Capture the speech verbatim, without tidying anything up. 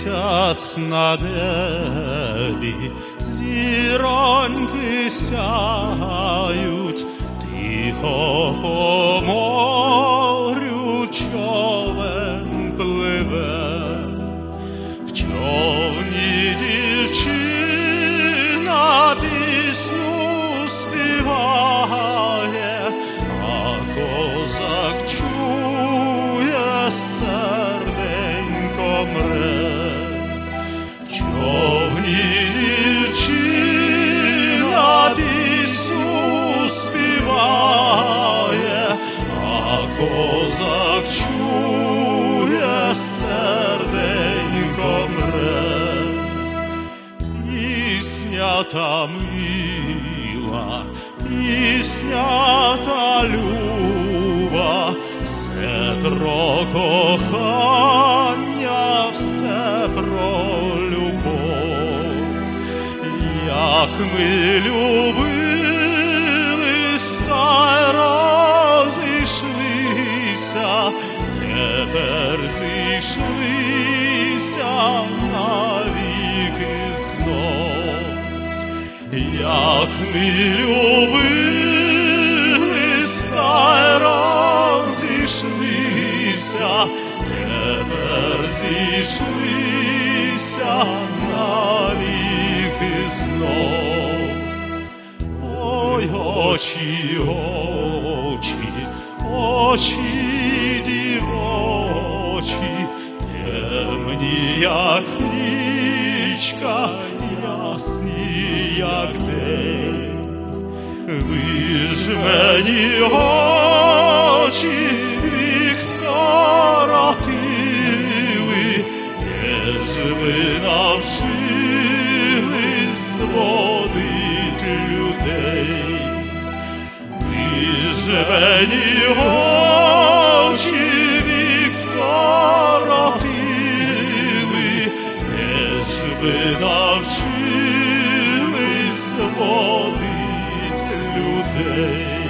місяць на небі, зіроньки сяють, тихо по морю човен пливе. В човні дівчина пісню співає, а козак чує, серденько мре. В човні дівчина пісню співає, а козак чує, серденько мре. Пісня та мила, пісня та люба, все про кохання, все про любов. Як ми любились та й розійшлися, тепер зійшлися навіки знов. Як ми любились та й розійшлися, тепер зійшлися навіки знов. Ой, очі, очі, очі дівочі, темні, як річка, ясні, як день. Ви ж мені очі вік скоротили, де ж ви навчились зводить людей? Ви ж мені очі вік скоротили, де ж ви навчились зводить людей?